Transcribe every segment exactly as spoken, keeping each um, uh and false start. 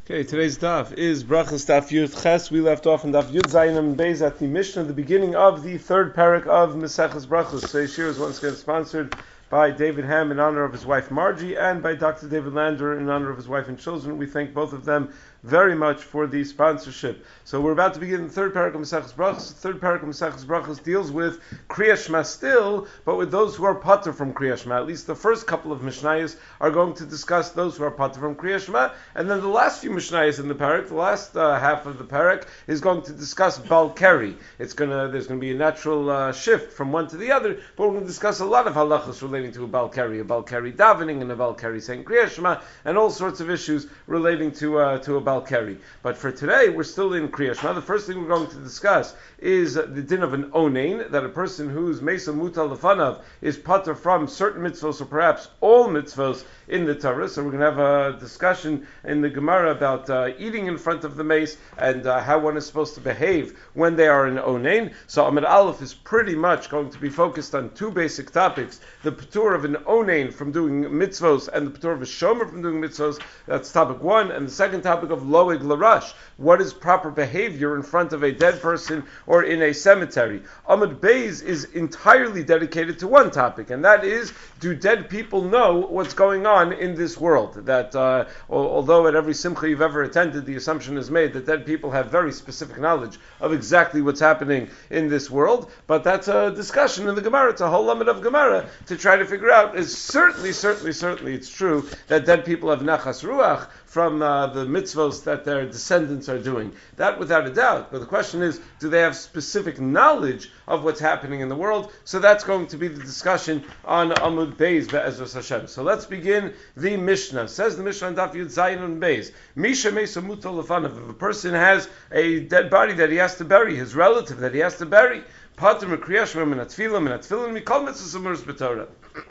Okay, today's daf is Brachas Daf Yud Ches. We left off in Daf Yud Zayin Beis at the Mishnah, the beginning of the third parak of Maseches Brachos. Today's shir is once again sponsored by David Ham in honor of his wife Margie and by Doctor David Lander in honor of his wife and children. We thank both of them very much for the sponsorship. So we're about to begin the third parak of Maseches Brachos. The third parak of Maseches Brachos deals with Kriya Shema still, but with those who are pater from Kriya Shema. At least the first couple of Mishnayos are going to discuss those who are pater from Kriya Shema, and then the last few Mishnayos in the parak, the last uh, half of the parak, is going to discuss Bal Keri. It's gonna there's going to be a natural uh, shift from one to the other, but we're going to discuss a lot of halachos relating to a Bal Keri, a Bal Keri davening, and a Bal Keri saying Kriya Shema, and all sorts of issues relating to uh, to a Bal Keri. But for today, we're still in Kriya Shema. The first thing we're going to discuss is the din of an onein, that a person whose mesa mutal lefanav is pater from certain mitzvos, or perhaps all mitzvos in the Torah. So we're going to have a discussion in the Gemara about uh, eating in front of the mace and uh, how one is supposed to behave when they are in onein. So Amid Aleph is pretty much going to be focused on two basic topics: the patur of an onein from doing mitzvos and the patur of a shomer from doing mitzvos. That's topic one. And the second topic of loeg larash, what is proper behavior in front of a dead person or in a cemetery. Amud Beis is entirely dedicated to one topic, and that is, do dead people know what's going on in this world? That uh, although at every simcha you've ever attended, the assumption is made that dead people have very specific knowledge of exactly what's happening in this world, but that's a discussion in the Gemara. It's a whole limit of Gemara to try to figure out. Is certainly, certainly, certainly it's true that dead people have nachas ruach from uh, the mitzvos that their descendants are doing. That without a doubt. But the question is, do they have specific knowledge of what's happening in the world? So that's going to be the discussion on Amud Beis Be'ezras Hashem. So let's begin the Mishnah. Says the Mishnah on Daf Yud Zayin on Beis. Misha Mesa Mutal Lefanav. If a person has a dead body that he has to bury, his relative that he has to bury, Pater Kriya Shema min atfilah min atfilah mikol mitzvos u'meros b'Torah.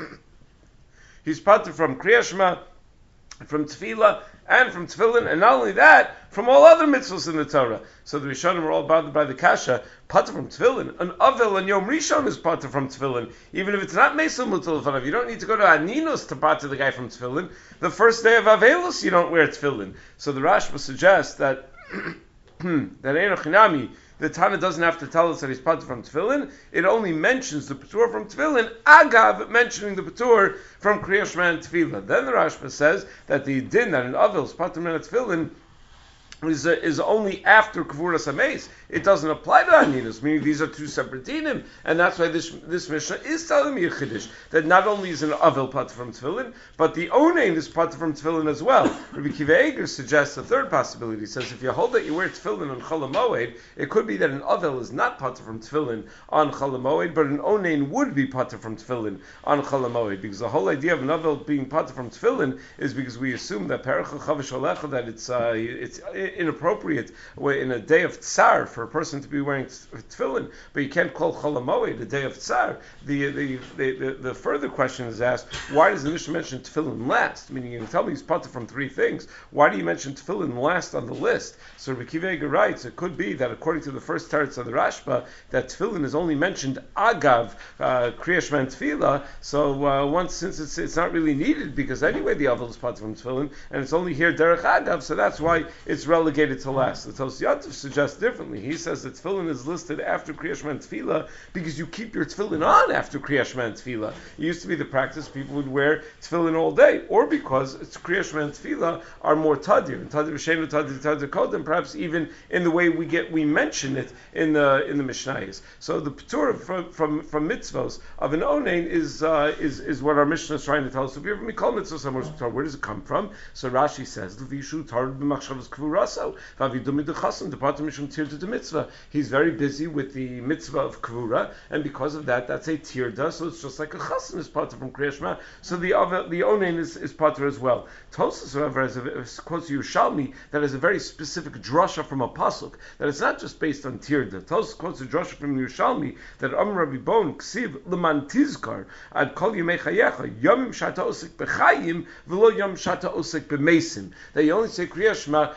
He's pater from Kriya Shema, from Tefillah, and from Tefillin, and not only that, from all other mitzvahs in the Torah. So the Rishonim are all bothered by the kasha, pater from Tefillin. An Avel and Yom Rishon is pater from Tefillin. Even if it's not Mesel Mutal Lefanav, you don't need to go to Aninos to pater the guy from Tefillin. The first day of Avelus, you don't wear Tefillin. So the Rashba suggests that that Eino Chinami, the Tana doesn't have to tell us that he's pater from Tefillin. It only mentions the patur from Tefillin, agav mentioning the patur from Kriya Shema and Tefillah. Then the Rashba says that the din that an Avel is pater min Tefillin is, uh, is only after Kavuras HaMeis. It doesn't apply to Aninos, meaning these are two separate dinim, and that's why this this Mishnah is telling me a Chiddush, that not only is an Avel pater from Tefillin, but the Onein is pater from Tefillin as well. Rabbi Kiva Eger suggests a third possibility. He says if you hold that you wear Tefillin on Chol HaMoed, it could be that an Avel is not pater from Tefillin on Chol HaMoed, but an Onein would be pater from Tefillin on Chol HaMoed, because the whole idea of an Avel being pater from Tefillin is because we assume that Perach Chavish Olecha, that it's uh, it's inappropriate in a day of Tsar for a person to be wearing tefillin, but you can't call Chol HaMoed a day of Tsar. The the, the the the further question is asked, why does the Mishnah mention tefillin last? Meaning, you can tell me he's pater from three things. Why do you mention tefillin last on the list? So Rabbi Kiva Eger writes, it could be that according to the first teretz of the Rashba, that tefillin is only mentioned agav uh, Kriya Shema and Tefillah. So uh, once since it's it's not really needed, because anyway the Avel is pater from tefillin, and it's only here derech agav, so that's why it's relegated to last. The Tos Yatov suggests differently. He says that tefillin is listed after Kriya Shema and Tefillah because you keep your tefillin on after Kriya Shema and Tefillah. It used to be the practice people would wear tefillin all day, or because it's Kriya Shema and Tefillah are more tadir, and tadir v'sheinu tadir tadir kodem, perhaps even in the way we get we mention it in the in the Mishnayos. So the patur from from from mitzvos of an onein is uh, is is what our Mishnah is trying to tell us. So if you ever call mitzvos, where does it come from? So Rashi says l'vishu tar b'machshavas kvuraso v'avidum midchasim departed mishum tir to the mitzvah. He's very busy with the mitzvah of Kvura, and because of that, that's a tirda, so it's just like a chassan is pater from Kriya Shema, so the the onein is, is pater as well. Tosfos, however, has a, quotes Yerushalmi that is a very specific drasha from a pasuk, that it's not just based on tirda. Tosfos quotes a drasha from Yerushalmi that Amr Rabbi Bon ksiv leman tizkar ad kol yemei chayecha yomim shata osik b'chayim v'lo yom shata osik b'meisim. That you only say Kriya Shema kol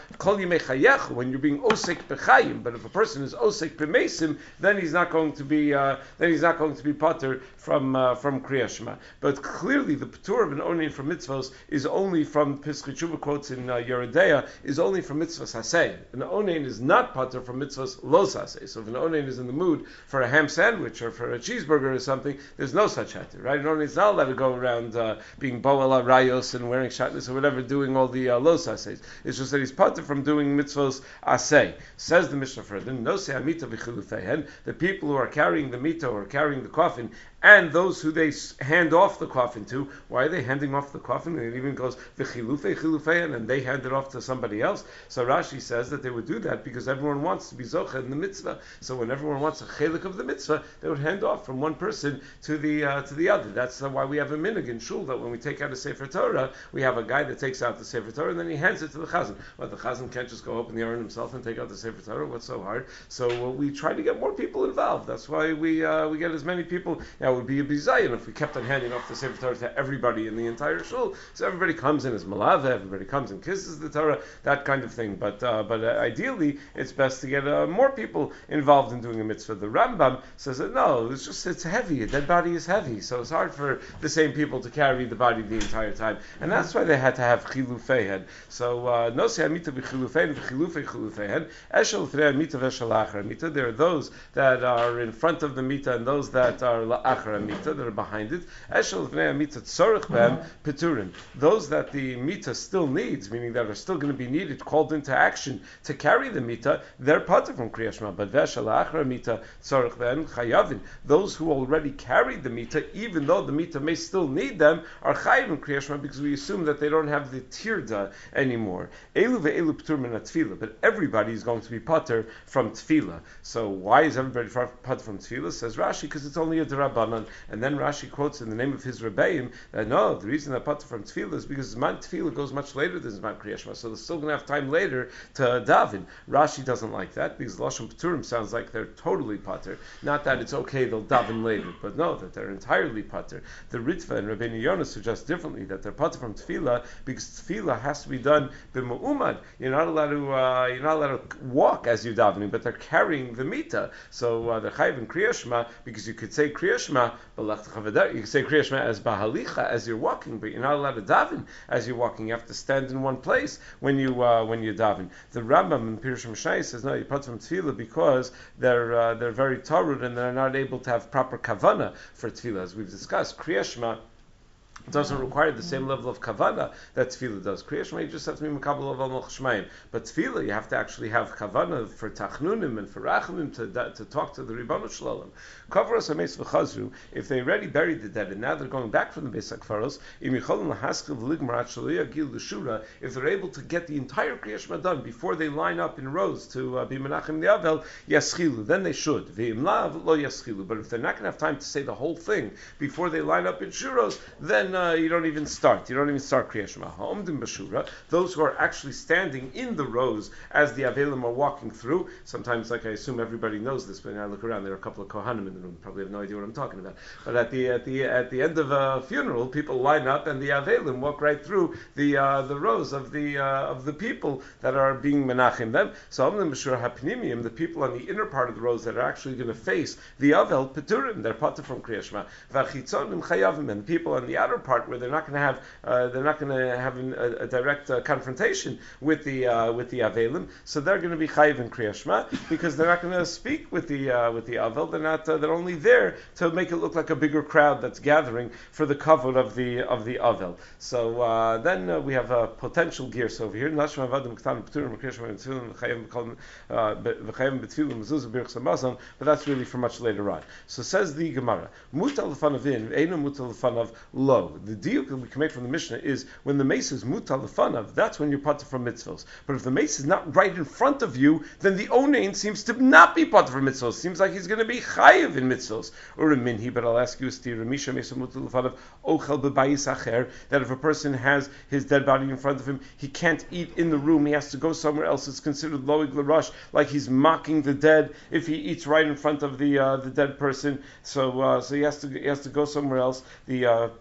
yimechayechu, when you're being osek b'chayim. But if a person is osek b'mesim, then he's not going to be uh, then he's not going to be pater from uh, from Kriya Shema. But clearly, the patur of an onein from mitzvos is only from Piskei Tshuva quotes in uh, Yeridea is only from mitzvos hasei. An onein is not pater from mitzvos los hasei. So if an onein is in the mood for a ham sandwich or for a cheeseburger or something, there's no such heter, right? An onein is not allowed to go around uh, being boala rayos and wearing shatnez or whatever, doing all the uh, los haseis. It's just that he's pater from doing mitzvos asei. Says the Mishnah further, no se amita v'chilufehen, the people who are carrying the mita or carrying the coffin, and those who they hand off the coffin to, why are they handing off the coffin? And it even goes v'chilufei chilufein, and they hand it off to somebody else. So Rashi says that they would do that because everyone wants to be zocha in the mitzvah. So when everyone wants a chelik of the mitzvah, they would hand off from one person to the uh, to the other. That's uh, why we have a minhag in shul that when we take out a sefer Torah, we have a guy that takes out the sefer Torah and then he hands it to the chazan. But the chazan can't just go open the aron himself and take out the sefer Torah. What's so hard? So uh, we try to get more people involved. That's why we uh, we get as many people. Now it would be a bizayon if we kept on handing off the sefer Torah to everybody in the entire shul. So everybody comes in as malava, everybody comes and kisses the Torah, that kind of thing. But uh, but uh, ideally, it's best to get uh, more people involved in doing a mitzvah. The Rambam says that no, it's just it's heavy. A dead body is heavy, so it's hard for the same people to carry the body the entire time, and that's why they had to have chilufei. So no se amita b'chilufei v'chilufei chilufei eshel threi amita v'eshel achar amita. There are those that are in front of the mita and those that are la'achar amita, that are behind it. Eshel threi amita tzorich b'hem peturim. Those that the mita still needs, meaning that are still going to be needed, called into action to carry the mita, they're pater from Kriya Shema. But v'eshel achar mita tzorich b'hem chayavin. Those who already carried the mita, even though the mita may still need them, are chayiv in Kriya Shema because we assume that they don't have the tirda anymore. Elu ve'elu p'tur min tefillah, but everybody is going to be pater from tefillah. So why is everybody pater from tefillah? Says Rashi, because it's only a derabanan. And then Rashi quotes in the name of his rebbeim that no, the reason that pater from tefillah is because Zman tefillah goes much later than Zman Kriya Shema, so they're still going to have time later to daven. Rashi doesn't like that because lashon p'turim sounds like they're totally pater. Not that it's okay they'll daven later, but no, that they're entirely pater. The Ritva and Rabbeinu Yonah suggest differently, that they're pater from tefillah because tefillah has to be done b'mu'umad. You're not allowed to uh, you're not allowed to walk as you're davening, but they're carrying the mita. So uh, they're chayiv in Kriya Shema because you could say Kriya Shema, you could say Kriya Shema as bahalicha as you're walking, but you're not allowed to daven as you're walking. You have to stand in one place when you uh, when you daven. The Rambam in Pirush Mishnah says no, you pater from tefillah because they're uh, they're very tarud and they're not able to have proper kavana for tefillah, as we've discussed. Kriya Shema doesn't require the same level of kavana that tefillah does. Kriya Shema, you just have to be mekabel of al shmayim. But tefillah, you have to actually have kavana for tachnunim and for rachamim to, to talk to the Ribbonu Shalom. Cover us ames v'chazru. If they already buried the dead and now they're going back from the Beis HaKfaros, im yicholin lahaskiv ligmar at shaliya gil l'shura. If they're able to get the entire Kriya Shema done before they line up in rows to uh, be menachem the avel, yaschilu. Then they should. V'im lav lo yaschilu. But if they're not going to have time to say the whole thing before they line up in shuros, then Uh, you don't even start. You don't even start Kriya Shema. Ha'omdim b'shura, those who are actually standing in the rows as the Avelim are walking through. Sometimes, like I assume everybody knows this, but when I look around, there are a couple of Kohanim in the room. Probably have no idea what I'm talking about. But at the at the at the end of a funeral, people line up and the Avelim walk right through the uh, the rows of the uh, of the people that are being menachim them. So Omdim b'shura hapnimiyim, the people on the inner part of the rows that are actually going to face the Avel Peturim, they're pater from Kriya Shema. V'achitzonim chayavim, and the people on the outer part where they're not going to have uh, they're not going to have an, a, a direct uh, confrontation with the uh, with the Avelim, so they're going to be chayiv in Kriya Shema because they're not going to speak with the uh, with the Avel. They're not uh, they're only there to make it look like a bigger crowd that's gathering for the kavod of the of the Avel. So uh, then uh, we have a potential gears over here. But that's really for much later on. So says the Gemara, mutal l'fanavin, einu mutal l'fanav lo. The diuk that we can make from the Mishnah is when the mace is mutal l'fanav, that's when you're pater from mitzvos. But if the mace is not right in front of you, then the onein seems to not be pater from mitzvos. Seems like he's going to be chayiv in mitzvos. Or a minhi, but I'll ask you, Remisha Mesa mutal l'fanav ochel b'bayis acher, that if a person has his dead body in front of him, he can't eat in the room. He has to go somewhere else. It's considered loig l'rush, like he's mocking the dead if he eats right in front of the uh, the dead person. So uh, so he has to he has to go somewhere else. The uh, the,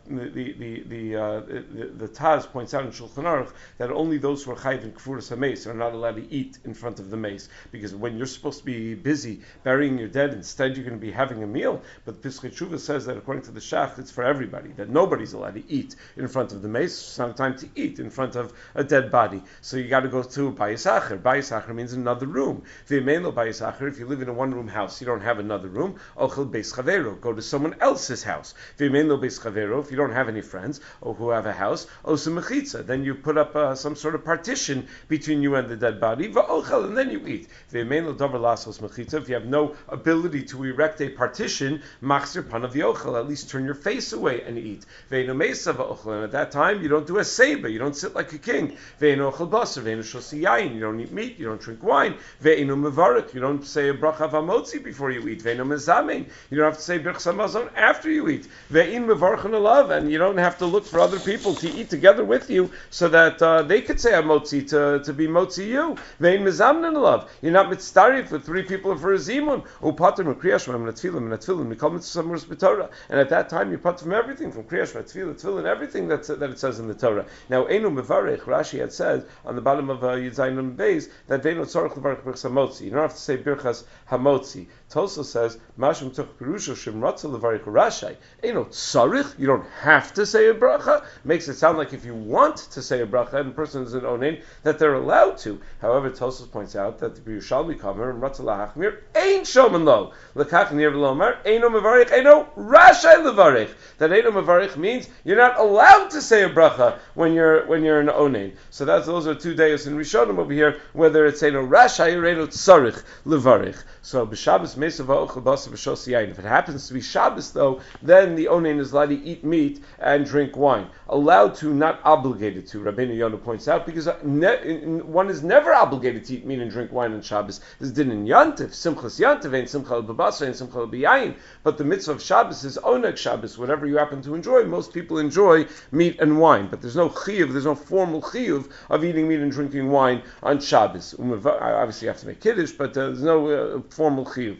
the the the, uh, the the Taz points out in Shulchan Aruch that only those who are chayiv in kfuras hameis are not allowed to eat in front of the mace, because when you're supposed to be busy burying your dead, instead you're going to be having a meal. But Pischei Tshuva says that according to the Shach, it's for everybody, that nobody's allowed to eat in front of the mace. It's not time to eat in front of a dead body. So you got to go to Bayis Acher. Bayis Acher means another room. V'yemein lo Bayis Acher, if you live in a one-room house, you don't have another room. Ochel Beis Chavero, go to someone else's house. V'yemein lo Beis Chavero, if you don't have any friends or who have a house, Osu Mechitza, then you put up uh, some sort of partition between you and the dead body. V'ochel, and then you eat. V'yemein lo Davar Lasos Mechitza, if you have no ability to erect a partition, Machzir Panav Yochel, at least turn your face away and eat. Ve'enu Mesa v'ochel, and at that time you don't do a seba, you don't sit like a king. Ve'enu Ochel Basar, ve'enu Shosi Yain, you don't eat meat, you don't drink wine. Ve'enu Mevarek, you don't say a bracha v'amotzi before you eat. Ve'enu Mezamein, you don't have to say Birchas Hamazon after you eat. Ve'in Mevarchen Alav, and you don't have to look for other people to eat together with you so that uh, they could say a motzi to, to be motzi you. Ve'in Mezamnen Alav, you're not mitzdarif with three people for a zimun. Upater Mekriyash Shema Tefillah Tefillah Mikol Mitzvah B'Torah, and at that time you put from everything, from Kriyash Tefillah Tefillah, and everything that's, that it says in the Torah. Now Einu Mevarech, Rashi had said on the bottom of uh, Yud Zayin Nun Beis that Ve'enu Tzorach Levarech Birchas Hamotzi. You don't have to say Birchas Hamotzi. Toso says Mashum Tuch Perusha Shem Ratza Levarech Rashai. Einu Tzorich, you don't have to say a bracha. Makes it sound like if you want to say a bracha and the person is an onein that they're allowed to. However, Tosos points out that the Yerushalmi Kamer and Ratza Lahachmir ain't Shoman Lo. Lekach Nir V'Lomar Einu Mevarech Einu Rashai Levarech. That Einu Mevarech means you're not allowed to say a bracha when you're when you're an onein. So that's those are two days in Rishonim over here, whether it's Einu Rashai or Einu Tzorich Levarech. So b'Shabbos Mesa V'Ochel Basa V'Shos Yain. If it happens to be Shabbos though, then the onein is allowed to eat meat and drink wine. Allowed to, not obligated to. Rabbeinu Yonah points out, because ne- one is never obligated to eat meat and drink wine on Shabbos. This is din in Yantiv, Simchas Yantiv, ain't Simcha al-Babasa, ain't Simcha al-Biyayin. But the mitzvah of Shabbos is Oneg Shabbos, whatever you happen to enjoy. Most people enjoy meat and wine, but there's no chiyuv, there's no formal chiyuv of eating meat and drinking wine on Shabbos. Obviously you have to make Kiddush, but uh, there's no uh, formal chiyuv.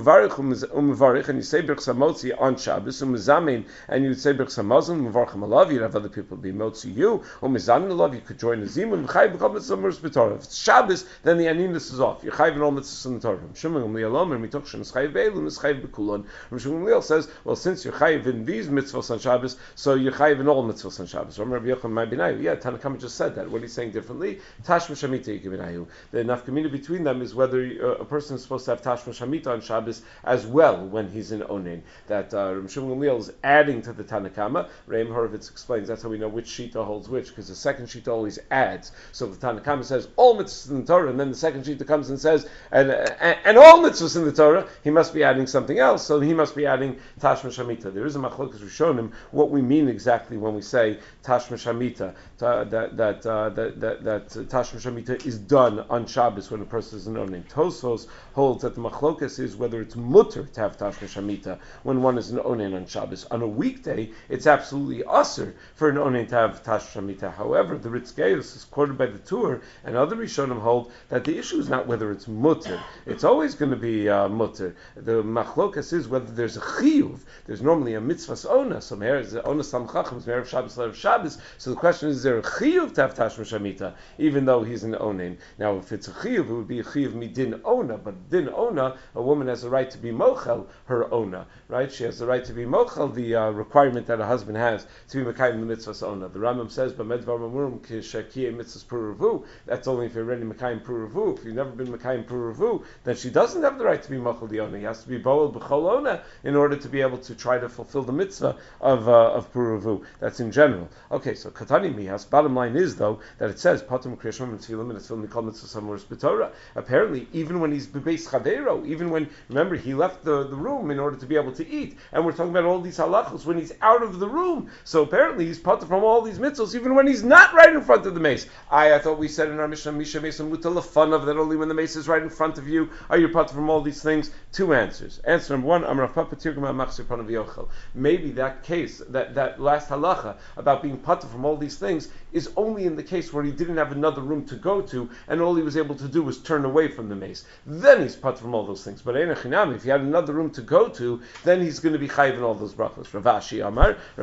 Umevarich, and you say Birchas Hamotzi on Shabbos, umezamein, and you say Birchas Hamazon, umevarchem alav, you'd have other people be motzi you, umezamin alav, you could join a zimun, v'chai b'kol mitzvah murs b'torah. If it's Shabbos, then the aninus is off. You're chayv in all mitzvahs in the Torah. Shimon Gamliel and mitoch shem chayv be'elu, chayv b'kulon. Shimon Gamliel says, well, since you're chayv in these mitzvahs on Shabbos, so you're chayv in all mitzvahs on Shabbos. Rabbi Yochanan my binayu. Yeah, Tanakama just said that. What he's saying differently, tashma shamita yikibinayu. The nafkamina between them is whether uh, a person is supposed to have tashma shamita on Shabbos as well when he's in onein. That uh, Rabbi Shimon Gamliel is adding to the Tanakama. Reim Horowitz explains that's how we know which shita holds which, because the second shita always adds. So the Tanakama says all mitzvahs in the Torah, and then the second shita comes and says and and, and all mitzvahs in the Torah. He must be adding something else. So he must be adding tashma shamita. There is a machlokas rishonim what we mean exactly when we say tashma shamita. Ta, that that, uh, that that that uh, tashma shamita is done on Shabbos when a person is an onein. Tosfos holds that the machlokas is whether it's mutter to have tashma shamita when one is an onein on Shabbos. On a weekday, it's absolutely usher for an onein to have tashma shamita. However, the Ritz Geius is quoted by the Tur and other rishonim hold that the issue is not whether it's mutter. It's always going to be uh, mutter. The machlokas is whether there's a chiyuv. There's normally a mitzvah's ona. So meher is ona sam chacham, meher of Shabbos, of Shabbos. So the question is, is there a chiyuv to have tashma shamita, even though he's an onein? Now, if it's a chiyuv, it would be a chiyuv midin ona. But din ona, a woman has a right to be mochel her ona, right? She has the right to be mochel, the uh, requirement that a husband has to be mekayim the mitzvah's ona. The Rambam says, "B'medvar mamurim kishakiye mitzvahs puravu." That's only if you're already mekayim puravu. If you've never been mekayim puravu, then she doesn't have the right to be mochel the ona. He has to be boel b'chol ona in order to be able to try to fulfill the mitzvah of uh, of puravu. That's in general. Okay, so katani mihas. Bottom line is though that it says patum kriyashim and tefillim and tefillim mikol mitzvah samuras b'torah. Apparently, even when he's bebeis chavero, even when remember he left the, the room in order to be able to eat, and we're talking about all these halachos when he's out of the room. So apparently he's patur from all these mitzvahs even when he's not right in front of the mace. I, I thought we said in our Mishnah Misha Mace and Mutalafanav that only when the mace is right in front of you are you patur from all these things. Two answers. Answer number one, Amar Papa Tirgama Machzir Panav Yochel. Maybe that case, that, that last halacha about being patur from all these things is only in the case where he didn't have another room to go to and all he was able to do was turn away from the mace. Then he's patur from all those things. But if he had another room to go to, then he's going to be chayiv in all those brachos. Rav Ashi Amar, Rav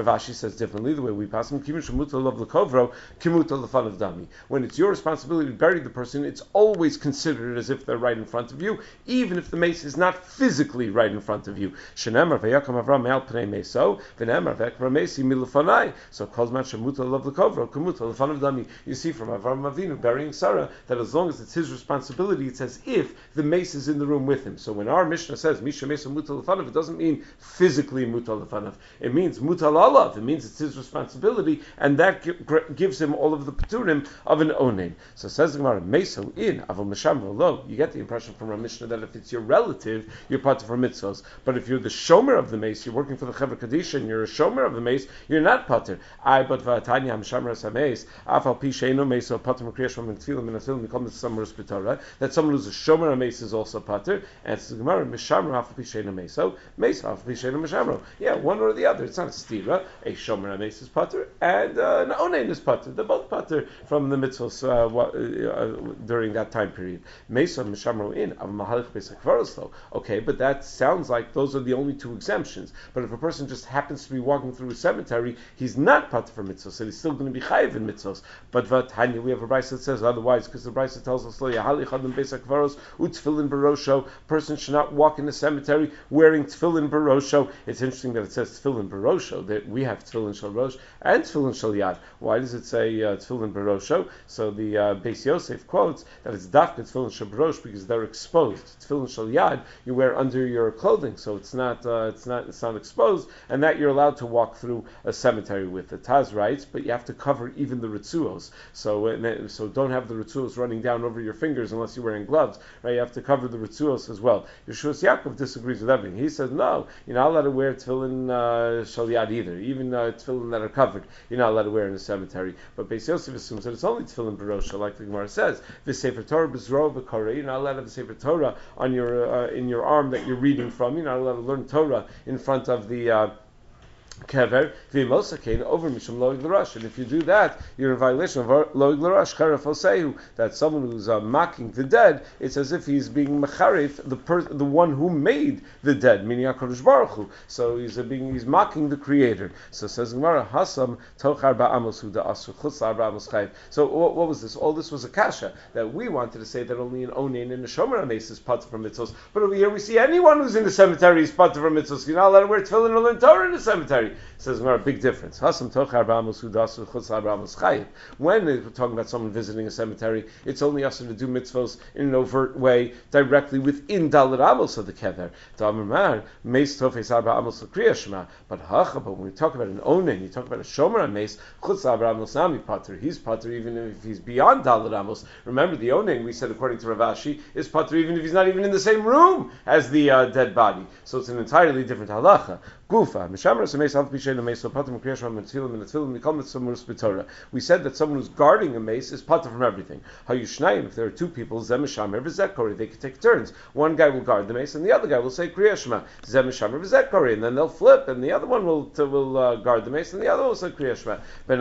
Rav Ashi says differently. The way we pass him, kimuta love lekovro, kimuta lefan of dami. When it's your responsibility to bury the person, it's always considered as if they're right in front of you, even if the mace is not physically right in front of you. Shenemar vayakam Avram me'al pnei meso, v'nemar v'ekra mesi milefanai. So kozman shemuta love lekovro, kimuta lefan of dami. You see from Avram Avinu burying Sarah that as long as it's his responsibility, it's as if the mace is in the room with him. So when our Mishnah says Misha Mesa Mutal Lefanav, it doesn't mean physically Mutal Lefanav. It means Mutal Alav. It means it's his responsibility, and that gives him all of the Peturim of an Onen. So says the Gemara, Mesa in Aval Meshamro Lo. You get the impression from our Mishnah that if it's your relative, you're pater for mitzvos. But if you're the shomer of the mace, you're working for the Chevra Kadisha, and you're a shomer of the mace, you're not pater. I but Vatanya Hamshamra Sameis Afal Pisheino Mesa Pater Mekriyash Mam Tfilim and Tfilim Mikom Samurus Pitora. That someone who's a shomer of mace is also pater. And it's the Gemara Mishamro Afal Pisheino Meso Mesa Afal Pisheino Mishamro. Yeah, one or the other. It's not a stira. A shomer of mace is pater, and uh, an onen is pater. They're both pater from the mitzvahs uh, uh, during that time period. Mesa Mishamro in Av Mahalich Besakvaros though. Okay, but that sounds like those are the only two exemptions. But if a person just happens to be walking through a cemetery, he's not pater for mitzvahs, so he's still going to be chayiv in mitzvahs. But Vatanya, we have a brayso that says otherwise, because the brayso tells us utfilin barosho. Person should not walk in the cemetery wearing tefillin barosho. It's interesting that it says tefillin barosho. That we have tefillin shal rosh and tefillin shal yad. Why does it say uh, tefillin barosho? So the uh, Beis Yosef quotes that it's dafka tefillin shal barosh because they're exposed. Tefillin shal yad you wear under your clothing, so it's not uh, it's not it's not exposed, and that you're allowed to walk through a cemetery with. The Taz writes, but you have to cover even the ritzuos. So uh, so don't have the ritzuos running down over your fingers unless you're wearing gloves. Right? You have to cover the ritzuos as well. Yeshua Yaakov disagrees with everything. He says no, you're not allowed to wear tefillin uh, shal yad either. Even uh, tefillin that are covered, you're not allowed to wear in a cemetery. But Beis Yosef assumes that it's only tefillin barosha, like the Gemara says. V'sefer Torah b'zro v'koreh. You're not allowed to have a sefer Torah on your uh, in your arm that you're reading from. You're not allowed to learn Torah in front of the uh, kever v'imosakein over mishum loig l'rosh, and if you do that, you're in violation of loig l'rosh charef osehu. That someone who's uh, mocking the dead, it's as if he's being mecharif the per- the one who made the dead, meaning HaKadosh Baruch Hu. So he's uh, being he's mocking the Creator. So says Gemara Hasam tochar ba'amos hu da'asu chutzar ba'amos chayiv. So what, what was this? All this was a kasha that we wanted to say that only an onen and a shomer ames is pater from mitzvos. But over here we see anyone who's in the cemetery is pater from mitzvos. You're not allowed to wear tefillin or learn Torah in the cemetery. Says a big difference. When we're talking about someone visiting a cemetery, it's only us to do mitzvos in an overt way, directly within Dalet Amos of the kever. But when we talk about an onen, you talk about a shomer mace, he's pater even if he's beyond Dalet Amos. Remember, the onen, we said according to Rav Ashi, is pater even if he's not even in the same room as the uh, dead body. So it's an entirely different halacha. Gufa, we said that someone who's guarding a mace is pater from everything. If there are two people, they can take turns. One guy will guard the mace, and the other guy will say Kriya Shema, and then they'll flip, and the other one will will uh, guard the mace, and the other will say Kriya Shema.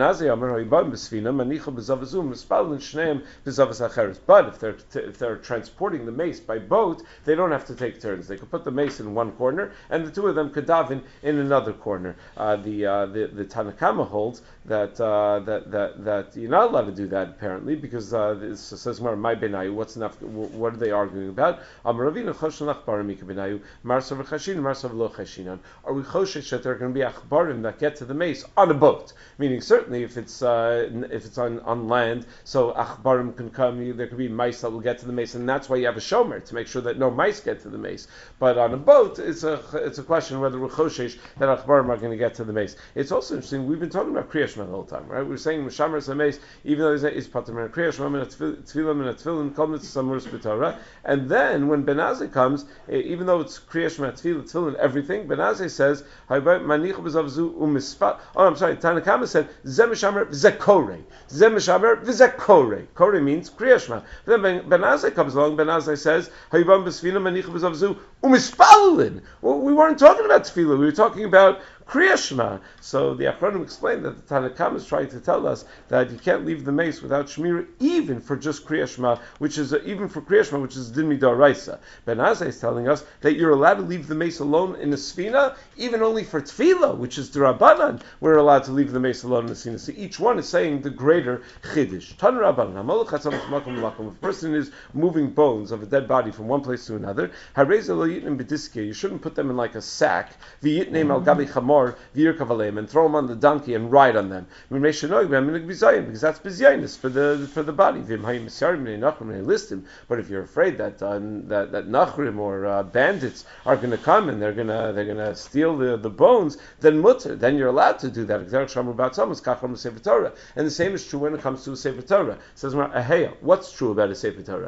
But if they're t- if they're transporting the mace by boat, they don't have to take turns. They could put the mace in one corner, and the two of them could daven in another corner. Uh, the, uh, the the Tanakama holds that uh, that that that you're not allowed to do that apparently because uh, it says more my benayu. What's enough? What are they arguing about? Are we choshesh that there are going to be achbarim that get to the mace on a boat? Meaning certainly if it's uh, if it's on, on land, so achbarim can come. There could be mice that will get to the mace, and that's why you have a shomer to make sure that no mice get to the mace. But on a boat, it's a it's a question whether we're choshesh that achbarim are going to get to the mace. It's also interesting. We've been talking about Kriya Shema the whole time, right? We're saying Mishamar Sameis, even though he's pater min Kriya Shema min Tfilim min Tfilim Kol Mitzvah Samurus B'Torah, and then when Ben Azai comes, even though it's Kriya Shema Tfilim Tfilim everything, Ben Azai says Manichu B'Zavzu U'Mispat. Oh, I'm sorry. Tanakama said Zeh Mishamar V'Zekore. Zeh Mishamar V'Zekore. Kore means Kriya Shema. Then Ben, ben Azai comes along. Ben Azai says Hayibam B'Sfina Manichu B'Zavzu U'Mispalin. Well, we weren't talking about Tfilah. We were talking about Kriya Shema. So the Achronim explained that the Tanakhama is trying to tell us that you can't leave the mace without Shmira, even for just Kriya Shema, which is, uh, even for Kriya Shema, which is Din Midoraisa. Ben Azai is telling us that you're allowed to leave the mace alone in a Sfina, even only for Tefillah, which is D'Rabbanan, we're allowed to leave the mace alone in the Sfina. So each one is saying the greater Chiddush. Tan Rabbanan, if a person is moving bones of a dead body from one place to another, you shouldn't put them in like a sack, and throw them on the donkey and ride on them, because that's bizyanis for the for the body. But if you're afraid that uh, that, that nachrim or uh, bandits are going to come and they're going to they're going to steal the, the bones, then mutter, then you're allowed to do that. And the same is true when it comes to a Sefer Torah. It says, what's true about a Sefer Torah?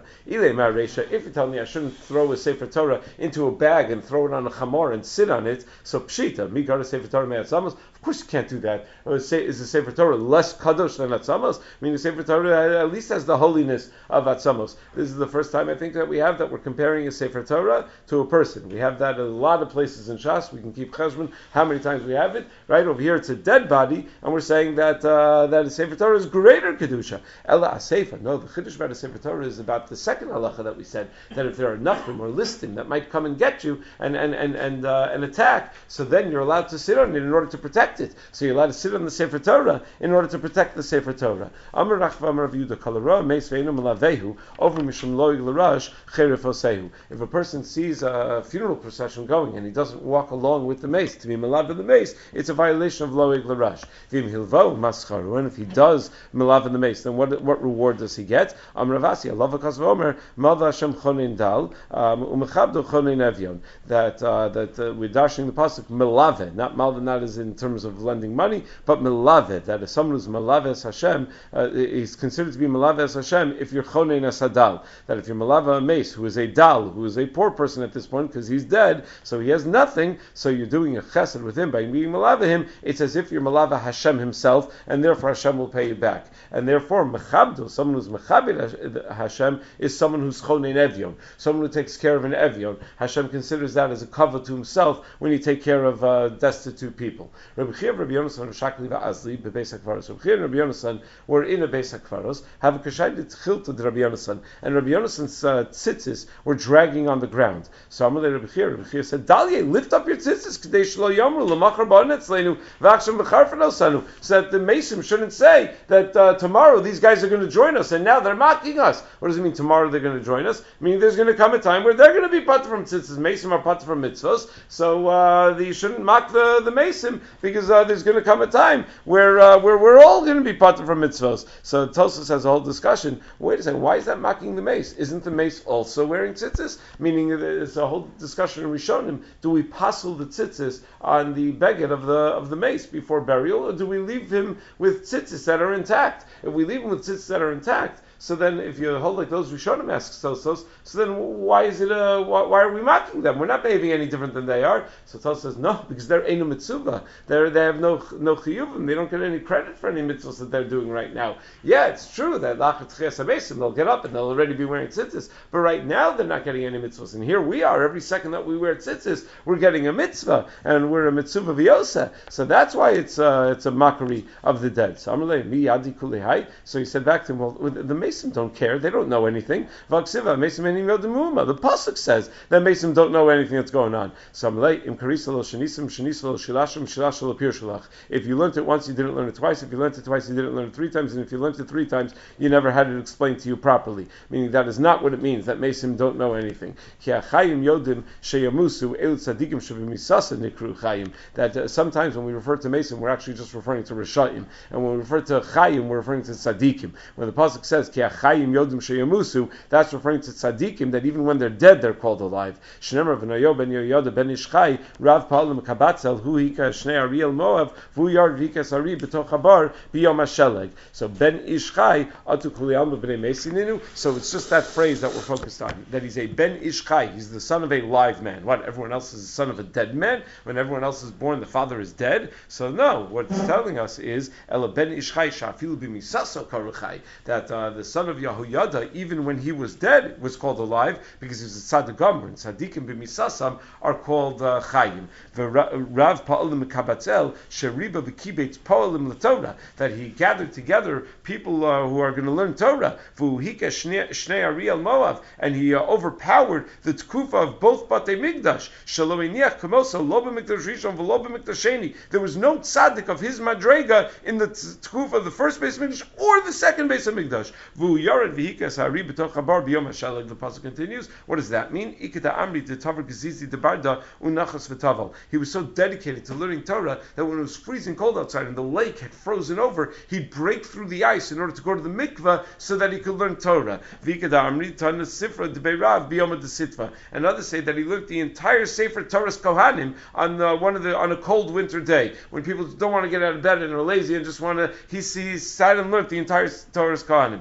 If you tell me I shouldn't throw a Sefer Torah into a bag and throw it on a chamor and sit on it, so pshita, mi got a Sefer Torah me'at samos. Of course you can't do that. Is the Sefer Torah less kadosh than Atzamos? I mean, the Sefer Torah at least has the holiness of Atzamos. This is the first time I think that we have that we're comparing a Sefer Torah to a person. We have that in a lot of places in Shas. We can keep cheshbon how many times we have it. Right over here, it's a dead body, and we're saying that uh, that a Sefer Torah is greater kedusha. Ella asefer. No, the chiddush about a Sefer Torah is about the second halacha that we said, that if there are nachrim or listim that might come and get you and and and and, uh, and attack, so then you're allowed to sit on it in order to protect it. So you're allowed to sit on the Sefer Torah in order to protect the Sefer Torah. Amar Rachva Amar Rav Yehuda Kalara Meis Ve'enu Malavehu Over Mishum Lo Yiglarash Cheref Osehu. If a person sees a funeral procession going and he doesn't walk along with the mace to be malav in the mace, it's a violation of Lo Yiglarash. V'im Hilvo Mascharu. And if he does malav in the mace, then what what reward does he get? Amar Ravasi Allah V'Kas V'Omer Malva Hashem Chonin Dal Umechabdo Chonin Evyon. That uh, that uh, we're dashing the pasuk Melave, not Malva, not as in terms of lending money, but Melave, that if someone who's Melave as Hashem, uh, is considered to be Melave as Hashem if you're Chonin as Hadal. That if you're Melave a mace, who is a Dal, who is a poor person at this point because he's dead, so he has nothing, so you're doing a chesed with him by being Melave him, it's as if you're Melave Hashem himself, and therefore Hashem will pay you back. And therefore, Mechabdo, someone who's Mechabed Hashem, is someone who's Chonin Evyon, someone who takes care of an Evyon. Hashem considers that as a cover to himself when you take care of uh, destitute people. Rabbi Chia and Rabbi Yonasan Shakli va'azli bebeis hakvaros. Rabbi Chia and Rabbi Yonasan were in a beis hakvaros. Have a kashayit tchilta to Rabbi Yonasan, and Rabbi Yonasan's uh, tzitzis were dragging on the ground. So Amalei Rabbi Chia, Rabbi Chia said, "Dalye, lift up your tzitzis k'dei shelo yomru l'machar ba'onetzleinu v'achshem b'charfanosanu," so that the mason shouldn't say that uh, tomorrow these guys are going to join us, and now they're mocking us. What does it mean tomorrow they're going to join us? I mean, there's going to come a time where they're going to be patur from tzitzis. Mason are patur from mitzvos, so uh, you shouldn't mock the the mason because uh, there's going to come a time where uh, where we're all going to be patur from mitzvos. So Tosfos has a whole discussion. Wait a second, why is that mocking the mace? Isn't the mace also wearing tzitzis? Meaning, it's a whole discussion in Rishonim. Do we passel the tzitzis on the beged of the of the mace before burial, or do we leave him with tzitzis that are intact? If we leave him with tzitzis that are intact, so then if you hold like those Rishonim asks Tosfos, so then why is it? Uh, why, why are we mocking them? We're not behaving any different than they are. So Tosfos says no, because they're einu mitzvah. They they have no no chiyuvim. They don't get any credit for any mitzvahs that they're doing right now. Yeah, it's true that lachat tchias hamesim, they'll get up and they'll already be wearing tzitzis, but right now they're not getting any mitzvahs. And here we are. Every second that we wear tzitzis, we're getting a mitzvah, and we're a mitzvah v'yosa. So that's why it's uh, it's a mockery of the dead. So Amalei mi yadi kulei. So he said back to him, well, the Mason don't care, they don't know anything. The pasuk says that Mason don't know anything that's going on. If you learned it once, you didn't learn it twice. If you learned it twice, you didn't learn it three times. And if you learned it three times, you never had it explained to you properly. Meaning that is not what it means, that Mason don't know anything. That uh, sometimes when we refer to Mason, we're actually just referring to Rishayim. And when we refer to Chayim, we're referring to Tzadikim. When the pasuk says Yodim Sheyamusu, that's referring to tzaddikim that even when they're dead, they're called alive. Shnemer v'nayo ben Yoyada ben Ishchai Rav Paul Mekabatzel Hu Hika Shnei Ariel Moav Vu Yard Vika Sari B'toch Habar B'Yom HaSheleg. So ben Ishchai Atu Kuliyam B'nei Mesininu. So it's just that phrase that we're focused on. That he's a ben Ishchai. He's the son of a live man. What? Everyone else is the son of a dead man. When everyone else is born, the father is dead. So no, what it's telling us is Ela ben Ishchai Shafilu B'Misaso Karuchai, that uh, the son of Yehoyada, even when he was dead, was called alive because he was a tzaddik gomer, and tzaddikim b'misasam are called uh, chayim. Rav Pa'olim Kabatzel Sheriba v'kibetz Pa'olim l'Torah, that he gathered together people uh, who are going to learn Torah. V'uhika shnei Ariel Moav, and he uh, overpowered the tkufa of both Batei Migdash. Shelo iniach kamoso lo b'mikdash rishon v'lo b'mikdash sheni. There was no tzaddik of his madrega in the tkufa of the first base of Migdash or the second base of Migdash. V'u yared v'hika sari b'toch habar b'yom hashalag. The pasuk continues. What does that mean? Ikita amri d'tavar gezizi debarda unachas v'taval. He was so dedicated to learning Torah that when it was freezing cold outside and the lake had frozen over, he'd break through the ice in order to go to the mikveh so that he could learn Torah. And others say that he learned the entire Sefer Torah's Kohanim on uh, one of the on a cold winter day when people don't want to get out of bed and are lazy and just want to. He sees sat and learned the entire Torah's Kohanim.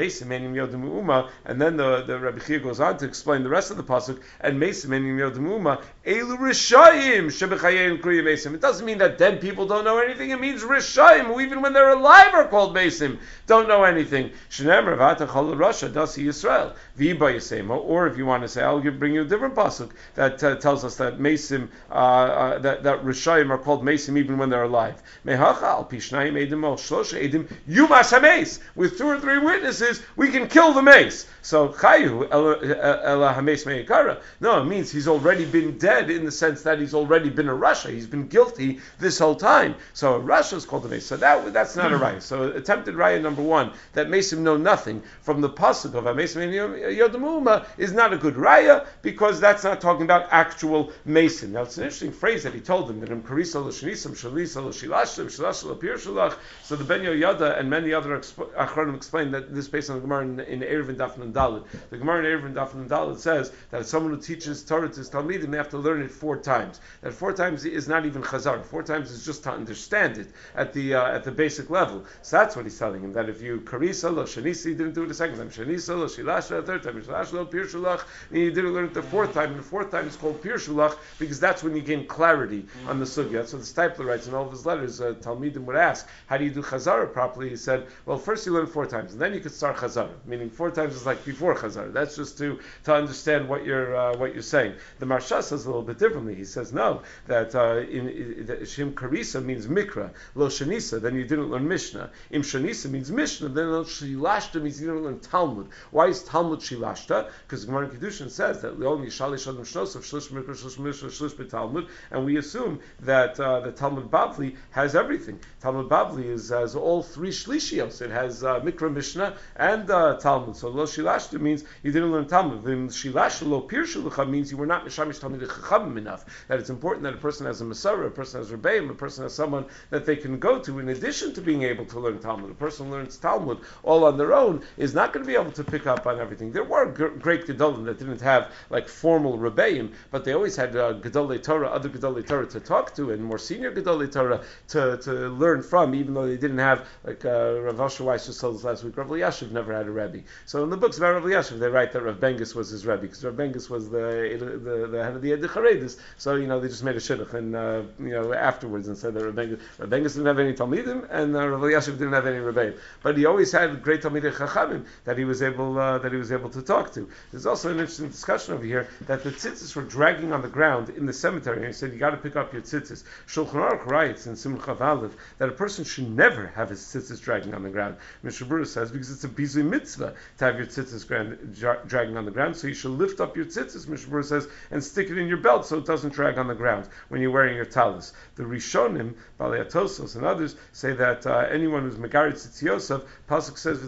And then the the Rabbi Chia goes on to explain the rest of the pasuk. And Mesim Enim Yodem Uma Elu Rishayim Shebechayim Kriya Mesim. It doesn't mean that dead people don't know anything. It means Rishayim, who even when they're alive are called Mesim, don't know anything. Shnemer Vatachol Russia Dasi Yisrael V'Iba Yisema. Or if you want to say, I'll give, bring you a different pasuk that uh, tells us that Mesim, uh, uh, that that Rishayim are called Mesim even when they're alive. Mehacha Al Pishnayim Edim Al Shlosha Edim Yumas HaMeis. With two or three witnesses, we can kill the mace. So Chayu Ela HaMeis Meikara. No, it means he's already been dead in the sense that he's already been a Rasha. He's been guilty this whole time. So a Rasha is called a mace. So that that's not a raya. So attempted raya number one, that Mesim know nothing from the pasuk of HaMesim Yodemuma is not a good raya because that's not talking about actual Mesim. Now it's an interesting phrase that he told them that Im Karisa L'Shanisam Shalisa L'Shilashim Shilash L'Pir Shalach. So the Ben Yoyada and many other Achronim explain that this is based on the Gemara in, in Erev and Daf and Dalet. The Gemara in Erev and Daf and Dalet says that someone who teaches Torah to his Talmidim, they have to learn it four times. That four times is not even Chazar. Four times is just to understand it at the uh, at the basic level. So that's what he's telling him. That if you Karisa Lo Shanisi, he didn't do it the second time. Shanisa Lo Shilasha the third time. Shilasha Lo Pir Shulach, and you didn't learn it the fourth time. And the fourth time is called Pir Shulach because that's when you gain clarity mm-hmm. on the sugya. That's what the Stipler writes in all of his letters. Uh, Talmidim would ask, how do you do Chazara properly? He said, well, first you learn four times, and then you could start Chazara. Meaning four times is like before Chazara. That's just to to understand what you're uh, what you're saying. The Marsha says a little bit differently. He says no, that uh, in, in that Shim Karisa means Mikra, Lo Shanisa, then you didn't learn Mishnah. Im Shanisa means Mishnah, then Lo Shilashta means you didn't learn Talmud. Why is Talmud Shilashta? Because Gemara Kedushin says that Leon Yishali Shalom Shnosov Shlish Mikra Shlish Mishnah Shlish B'Talmud, and we assume that uh, the Talmud Bavli has everything. Talmud Bavli is has all three Shlishios. It has uh, Mikra, Mishnah, and uh, Talmud. So Lo Shilashta means you didn't learn Talmud. Then Shilashta Lo Pir Shulcha means you were not Mishamish Talmud Chachamim enough. That it's important that a person has a Masorah, a person has Rebbeim, a person has someone that they can go to in addition to being able to learn Talmud. A person who learns Talmud all on their own is not going to be able to pick up on everything. There were g- great Gedolim that didn't have like formal Rebbeim, but they always had uh, Gedolei Torah, other Gedolei Torah to talk to, and more senior Gedolei Torah to, to learn from, even though they didn't have, like uh, Rav Asher Weiss just told us last week, Rav Elyashiv never had a Rebbe. So in the books about Rav Elyashiv, they write that Rav Bengus was his Rebbe, because Rav Bengus was the the, the head of the Ed Charedis. So, you know, they just made a shidduch, and, uh, you know, afterwards, and said that Rav Bengus, Rav Bengus didn't have any Talmidim, and uh, Rav Elyashiv didn't have any Rebbeim. But he always had great Talmidei Chachamim that he was able uh, that he was able to talk to. There's also an interesting discussion over here that the tzitzis were dragging on the ground in the cemetery, and he said, you got to pick up your tzitzis. Shulchan Aruch writes in Simon Chav Aleph that a person should never have his tzitzis dragging on the ground. Mishnah Berurah says because it's a bizui mitzvah to have your tzitzis grand, dra- dragging on the ground, so you should lift up your tzitzis, Mishnah Berurah says, and stick it in your belt so it doesn't drag on the ground when you're wearing your talis. The Rishonim, Balei Atosos, and others say that uh, anyone who's Megarit Tzitziyosav, Pasuk says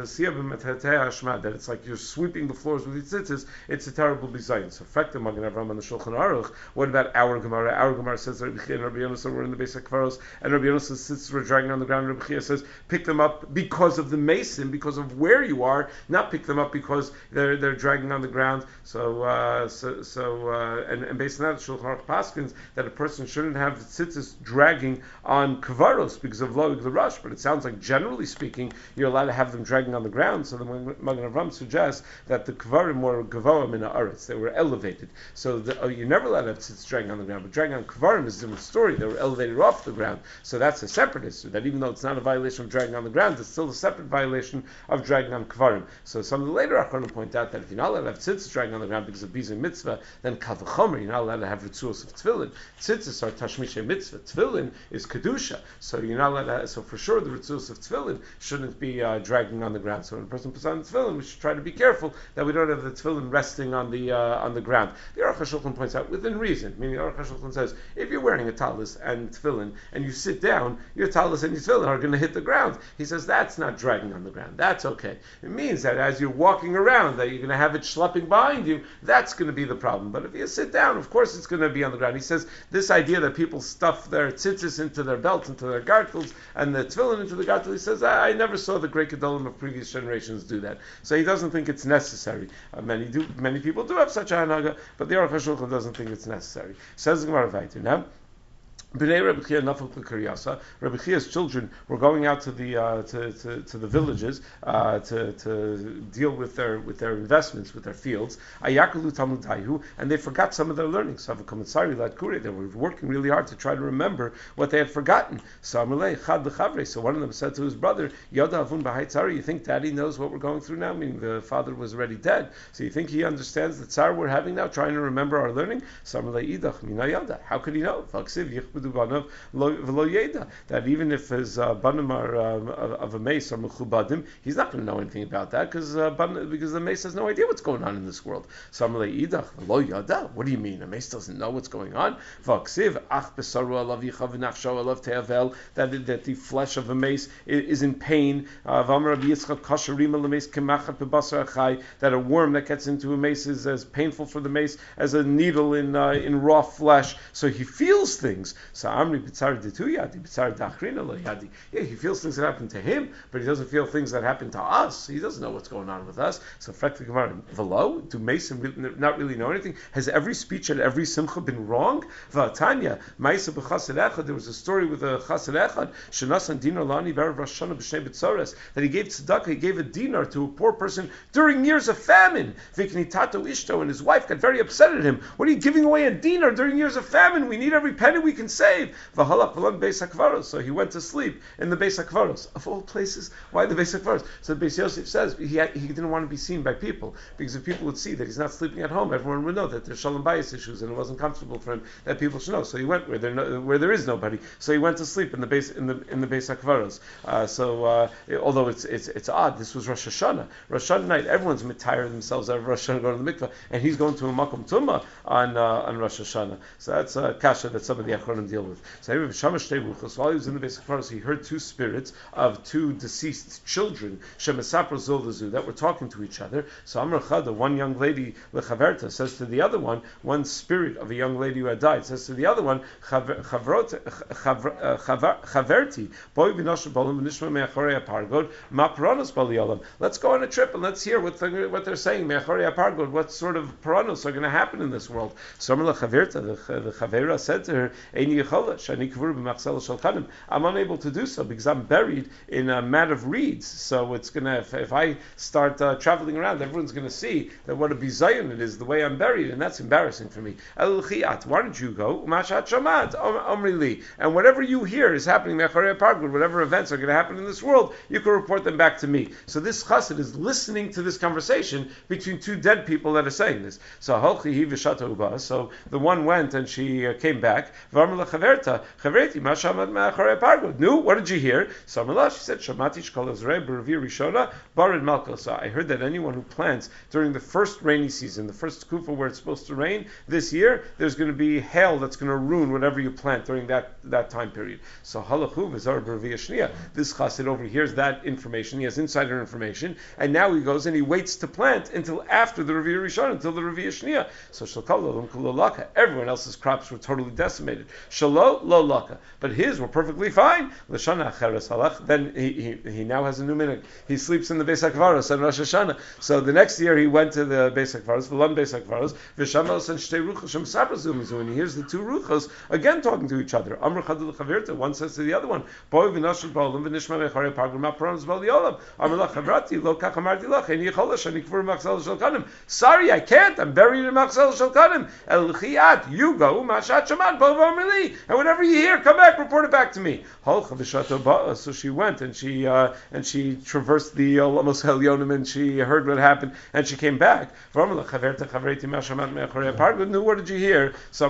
that it's like you're sweeping the floors with your tzitzis. It's a terrible bizayin. So, Frekta Magen Avraham on the Shulchan Aruch. What about our Gemara? Our Gemara says that Rabbi Chia and Rabbi Yonasan were in the base of Kvaros, and Rabbi Yonasan's tzitzis were dragging on the ground. Rabbi Chia says, pick them up because of the mason, because of where you are, not pick them up because they're they're dragging on the ground. So, uh, so, so uh, and, and based on that, Shulchan Aruch paskins that a person shouldn't have tzitzis dragging on Kvaros because of Loig the Rush. But it sounds like, generally speaking, you're allowed to have them dragging on the ground. So the Magen Avraham suggests that the Kvarim were Gavoim in the Aretz. They were elevated. So the, oh, you're never allowed to have tzitzis dragging on the ground. But dragging on Kvarim is a different story. They were elevated off the ground. So that's a separate issue. That even though it's not a violation of dragging on the ground, it's still a separate violation of dragging on kvarim. So some of the later Achronim point out that if you're not allowed to have tzitzis dragging on the ground because of bizui mitzvah, then kal v'chomer, you're not allowed to have ritzuos of tefillin. Tzitzis are tashmishay mitzvah. Tefillin is kedusha. So you're not allowed to have, so for sure the ritzuos of tefillin shouldn't be uh, dragging on the ground. So when a person puts on the tefillin, we should try to be careful that we don't have the tefillin resting on the uh, on the ground. The Aruch HaShulchan points out within reason, meaning the Aruch HaShulchan says if you're wearing a talis and tefillin and you sit down, your talis and your tefillin are going to hit the ground. He says that's not dragging on the ground. That's okay. It means that as you're walking around, that you're going to have it schlepping behind you. That's going to be the problem. But if you sit down, of course it's going to be on the ground. He says this idea that people stuff their tzitzis into their belts, into their gartels, and the tefillin into the gartel, he says I, I never saw the great gedolim of previous generations do that. So he doesn't think it's necessary. Uh, many do. Many people do have such a hanaga, but the Aruch HaShulchan doesn't think it's necessary. Says the Gemara Vayter now. B'nei Rabbi Chia nafel l'kariyasa. Rabbi Chia's children were going out to the uh, to, to, to the villages uh, to, to deal with their with their investments, with their fields. Ayakalu talmudayhu, and they forgot some of their learning. So they were working really hard to try to remember what they had forgotten. So one of them said to his brother, Yoda avun b'haitzari, you think Daddy knows what we're going through now? Meaning the father was already dead. So you think he understands the tsar we're having now, trying to remember our learning? How could he know? That even if his uh, banim are um, of a mace or mechubadim, he's not going to know anything about that because uh, because the mace has no idea what's going on in this world. What do you mean? A mace doesn't know what's going on? That that the flesh of a mace is in pain. Uh, that a worm that gets into a mace is as painful for the mace as a needle in uh, in raw flesh. So he feels things. So Amri B'tzar Ditu Yadi, B'tzar Dachrina Lo Yadi. Yeah, he feels things that happen to him, but he doesn't feel things that happen to us. He doesn't know what's going on with us. So Fret the Gemara, Velo, do Mason not really know anything? Has every speech and every simcha been wrong? V'atanya, Ma'isa B'chased Echad, there was a story with a Chased Echad, Shenasan Dinar Lani B'erev Rosh Hashanah B'shnei B'tzores, that he gave tzedakah, he gave a dinar to a poor person during years of famine. V'knitato Ishto, and his wife got very upset at him. What are you giving away a dinar during years of famine? We need every penny we can save. So he went to sleep in the Beis HaKvaros. Of all places, why the Beis HaKvaros? So Beis Yosef says he had, he didn't want to be seen by people, because if people would see that he's not sleeping at home, everyone would know that there's shalom bayis issues and it wasn't comfortable for him that people should know. So he went where there no, where there is nobody. So he went to sleep in the base in the in the Beis HaKvaros. Uh, so uh, it, although it's it's it's odd, this was Rosh Hashanah. Rosh Hashanah night, everyone's tired themselves out of Rosh Hashanah going to the mikveh, and he's going to a makom tumah on uh, on Rosh Hashanah. So that's a kasha that some of the Achronim deal with. So while he was in the Beis HaKvaros, he heard two spirits of two deceased children that were talking to each other. So Amar Chada, one young lady lechaverta, says to the other one, one spirit of a young lady who had died, says to the other one, chaverti, let's go on a trip and let's hear what, the, what they're saying. What sort of paranos are going to happen in this world? So Amar lechaverta, the chavera said to her, I'm unable to do so because I'm buried in a mat of reeds. So it's gonna if, if I start uh, traveling around, everyone's gonna see that what a bizayon it is the way I'm buried, and that's embarrassing for me. Why don't you go? And whatever you hear is happening, whatever events are going to happen in this world, you can report them back to me. So this chassid is listening to this conversation between two dead people that are saying this. So so the one went and she uh, came back. No, what did you hear? So she said, I heard that anyone who plants during the first rainy season, the first kufa where it's supposed to rain, this year, there's going to be hail that's going to ruin whatever you plant during that, that time period. So this chassid overhears that information, he has insider information, and now he goes and he waits to plant until after the Revi'ah Rishon, until the Revi'ah Shniya. So everyone else's crops were totally decimated. Shalo lo laka. But his were perfectly fine. Then he, he, he now has a new minute. He sleeps in the Beis HaKvaros on Rosh Hashanah. So the next year he went to the Beis HaKvaros, the Lon Beis HaKvaros, and he hears the two ruchos again talking to each other. One says to the other one, sorry, I can't. I'm buried in Machzel Shalkanim. El Chiat, you go. Mashat Shaman, me, and whenever you hear, come back, report it back to me. So she went and she uh, and she traversed the Olamos Helyonim and she heard what happened and she came back. What did you hear?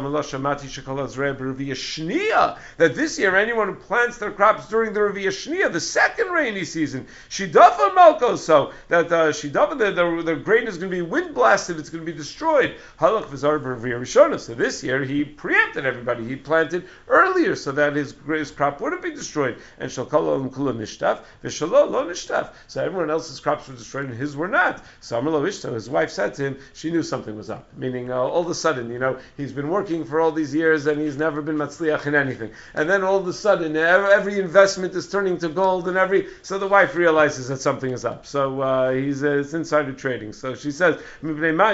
That this year anyone who plants their crops during the Revi'ah Shniya, the second rainy season, Shidafa Malko, so that uh, Shidafa, the, the, the grain is going to be wind blasted, it's going to be destroyed. Halach v'zar b'Revi'ah Rishona. So this year he preempted everybody. He planted earlier so that his, his crop wouldn't be destroyed. And Shalkala and Kula Nishtaf, V'Shalol Lo Nishtaf. So everyone else's crops were destroyed and his were not. So Amar Lo Ishto, his wife said to him, she knew something was up. Meaning, uh, all of a sudden, you know, he's been working for all these years and he's never been matzliach in anything. And then all of a sudden, every, every investment is turning to gold and every, so the wife realizes that something is up. So uh, he's uh, it's insider trading. So she says, why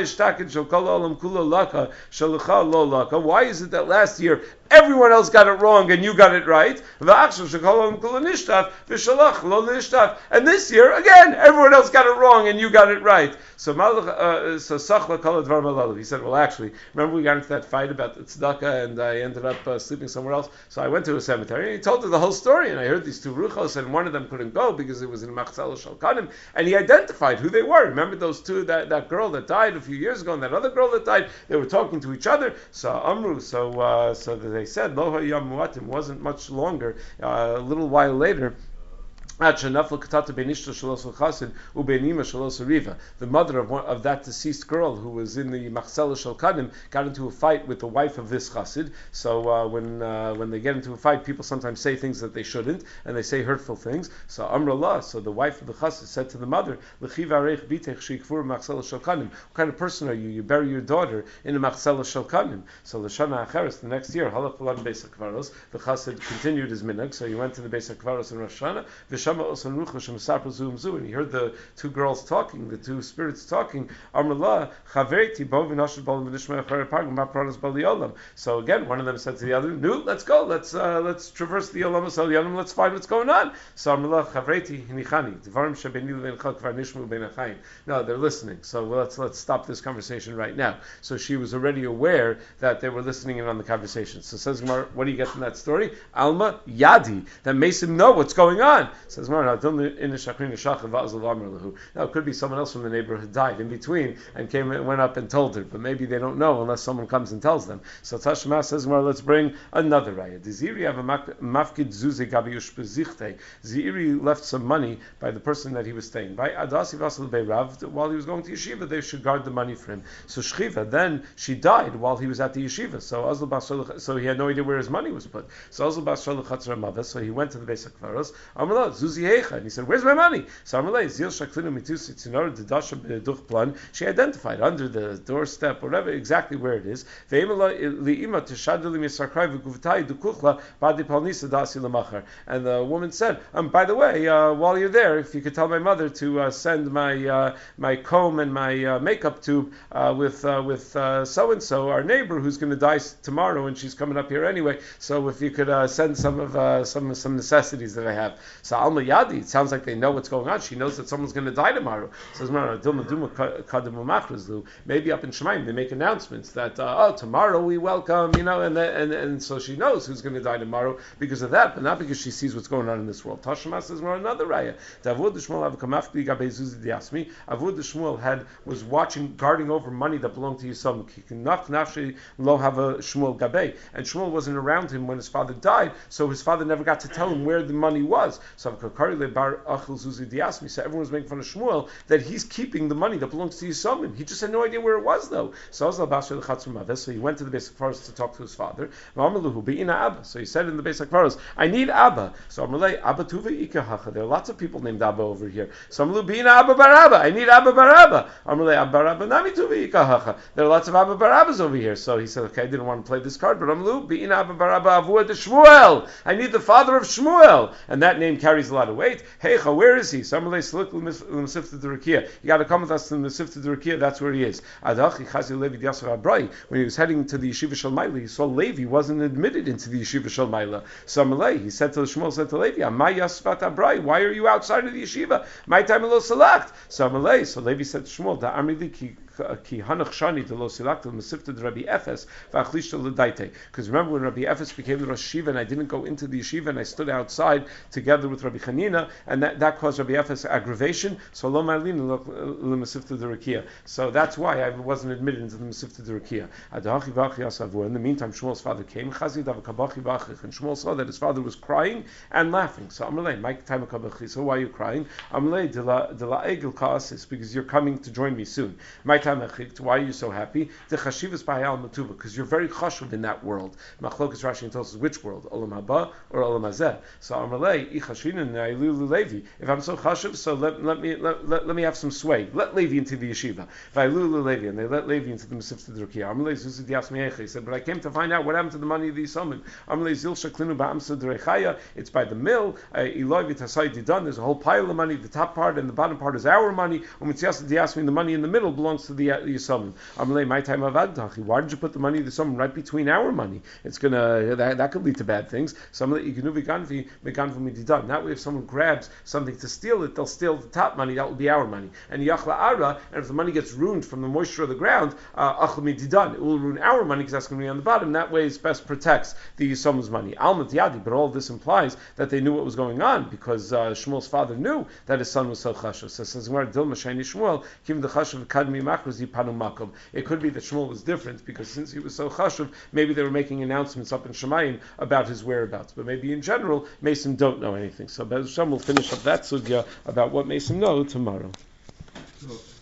is it that last year everyone else got it wrong and you got it right? And this year, again, everyone else got it wrong and you got it right. So uh, so he said, well, actually, remember we got into that fight about the tzedakah and I ended up uh, sleeping somewhere else? So I went to a cemetery and he told her the whole story and I heard these two ruchos and one of them couldn't go because it was in Machzal Shalkanim and he identified who they were. Remember those two, that, that girl that died a few years ago and that other girl that died? They were talking to each other. So Amru, so uh, so they said, Lo hayam muatim, wasn't much longer, uh, a little while later, the mother of one, of that deceased girl who was in the Machzela Shel Kanim got into a fight with the wife of this chassid. So uh, when uh, when they get into a fight, people sometimes say things that they shouldn't, and they say hurtful things. So Amrullah, so the wife of the chassid said to the mother, "What kind of person are you? You bury your daughter in a Machzela Shel Kanim." So L'shana Acheres, the next year, Halach V'lan Beis HaKvaros, the chassid continued his minhag. So he went to the Beis HaKvaros in Rosh Hashanah. And he heard the two girls talking, the two spirits talking. So again, one of them said to the other, "No, let's go. Let's uh, let's traverse the Olamas Elyonim. Let's find what's going on." So no, they're listening. So let's let's stop this conversation right now. So she was already aware that they were listening in on the conversation. So says Gemara, what do you get from that story? Alma Yadi, that makes him know what's going on. Says Gemara, now it could be someone else from the neighborhood died in between and came and went up and told her, but maybe they don't know unless someone comes and tells them. So Tashma says, Gemara, let's bring another raya. Ziri have a mafkid zuze gabi ushpezichte. Ziri left some money by the person that he was staying by. Adasi vasal beirav, while he was going to yeshiva, they should guard the money for him. So Shchiva, then she died while he was at the yeshiva. So Azal Basar, so he had no idea where his money was put. So Azal Basar l'chatzra mavas. So he went to the Beis HaKvaros. Amallah Zuzi Heicha, and he said, "Where's my money?" So Amallah Zil Shaklinu Mitusi Tzinor Dedasha Beduch Plan. She identified under the doorstep, whatever exactly where it is. Ve'imala li'ima tishadli misarkrai v'guvtai dukuchla badi palnisa dasi lamachar. And the woman said, um, "By the way, uh, while you're there, if you could tell my mother to uh, send my uh, my comb and my uh, makeup tube uh, with uh, with so and so, our neighbor who's going to die tomorrow, and she's coming up here anyway. So if you could uh, send some of uh, some some necessities that I have." So Alma Yadi, it sounds like they know what's going on. She knows that someone's going to die tomorrow. Says maybe up in Shemaim they make announcements that uh, oh tomorrow we welcome, you know, and and and so she knows who's going to die tomorrow because of that, but not because she sees what's going on in this world. Tashma says more another raya. Avud Shmuel had was watching, guarding over money that belonged to Yisam. Lo have a Shmuel Gabei, and Shmuel wasn't around him when his father died, so his father never got to tell him where the money was. So everyone was making fun of Shmuel that he's keeping the money that belongs to Yisomim. He just had no idea where it was though. So he went to the Beis HaKvaros to talk to his father. So he said in the Beis HaKvaros, "I need Abba." So Abba Tuva Ikahacha. There are lots of people named Abba over here. So Abba Barabba. I need Abba Barabba. There are lots of Abba Barabbas over here. So he said, "Okay, I didn't want to play this card, but Amlu Be'ina Abba Barabba Avua de Shmuel. I need the father of Shmuel." And that name carries a lot of weight. Heicha, where is he? You got to come with us to the Masifta Durakia, that's where he is. When he was heading to the Yeshiva Shel Maila, he saw Levi wasn't admitted into the Yeshiva Shel Maila. So he said to Shmuel, said to Levi, why are you outside of the Yeshiva? My time a little select. So so Levi said to Shmuel, ki hanach shani de lo silakta masifta de Rabbi Efes v'achlishta l'daite. Because remember when Rabbi Efes became the Rosh Yeshiva and I didn't go into the yeshiva and I stood outside together with Rabbi Chanina, and that, that caused Rabbi Efes aggravation. So lo ma'alin l'masifta de Rakia. So that's why I wasn't admitted into the masifta de Rakia. Adachi v'achi asavur. In the meantime, Shmuel's father came. Chazid avakabachi v'achich, and Shmuel saw that his father was crying and laughing. So Amalei, Mike time akabachi. So why are you crying? Amalei de la de la egel kaasis, because you're coming to join me soon. My time achik. Why are you so happy? The chashivas b'hayal matuva, because you're very chashuv in that world. Machlokas Rashi tells us which world, Olam haba or Olam hazeh. So Amalei ichashinin na'ilulu Levi. If I'm so chashuv, so let, let me let, let, let me have some sway. Let Levi into the yeshiva. V'ilulu Levi, and they let Levi into the Masifta D'Rukiya. Amalei zuzi dias meicha. He said, but I came to find out what happened to the money of the Yisomim. Amalei zil shaklinu ba'amsa d'rechaya. It's by the mill. Eloi v'tasai didan. There's a whole pile of money. The top part and the bottom part is our money. U'mitzias diasmin, the money in the middle belongs to the Yisomim. Amalei, my time avadtachi. Why did you put the money of the Yisomim right between our money? It's gonna that, that could lead to bad things. So Amalei ignu v'ganvi v'ganvu mididan. That way, if someone grabs something to steal it, they'll steal the top money. That will be our money. And yachla ara. And if the money gets ruined from the moisture of the ground, uh, it will ruin our money because that's going to be on the bottom. That way, it best protects the Yisom's money. Almat Yadi, but all of this implies that they knew what was going on because uh, Shmuel's father knew that his son was so chashuv. So it says, Shmuel, the chashuv kadmi makros yipanu makom. It could be that Shmuel was different because since he was so chashuv, maybe they were making announcements up in Shemayim about his whereabouts. But maybe in general, Mason don't know anything. So Be'ez Hashem will finish up that sugya about what Mason know tomorrow.